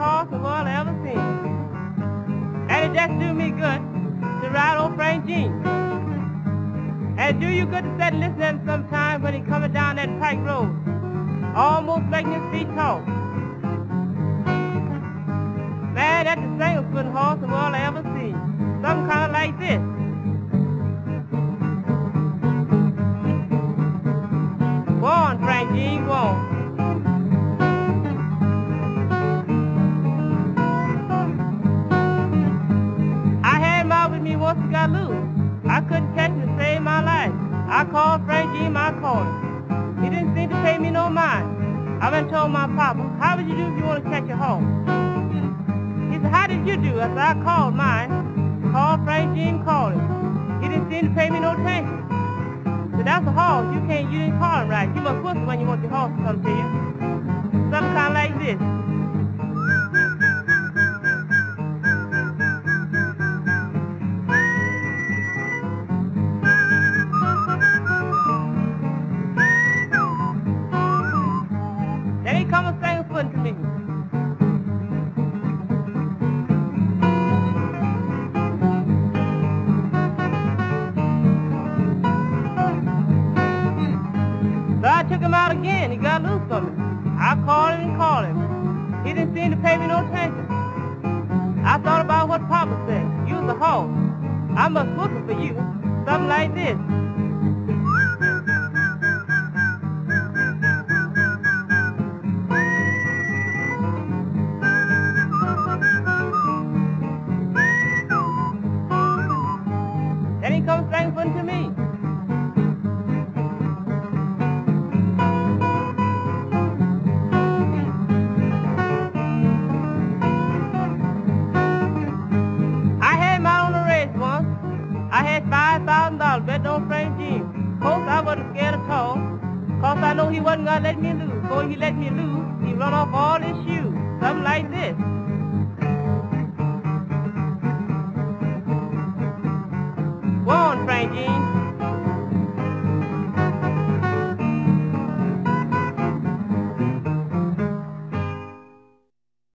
horse the world ever seen. And it just do me good to ride old Frank Jean. And it do you good to sit and listen to him sometime when he coming down that pike road, almost making his feet talk. Man, that's the singlest foot horse the world ever seen. Something kind of like this. Go on, Frank Jean, go on. I had him out with me once he got loose. I couldn't catch him to save my life. I called Frank Jean my corner. He didn't seem to pay me no mind. I went and told my papa, how would you do if you want to catch a horse? He said, how did you do? I said, I called mine. Called Frank Jean, called him. He didn't seem to pay me no attention. So that's a horse. You didn't call him right. You must whistle when you want your horse to come to you. Something kind of like this. Then he come and sang a foot to me. So I took him out again. He got loose from me. I called him and called him. He didn't seem to pay me no attention. I thought about what Papa said. You was a horse. I must whistle for you. Something like this. Then he comes singing fun to me. I had $5,000 betting on Frank Jean. Of course, I wasn't scared at all, cause I know he wasn't gonna let me lose. Before he let me loose, he run off all his shoes. Something like this.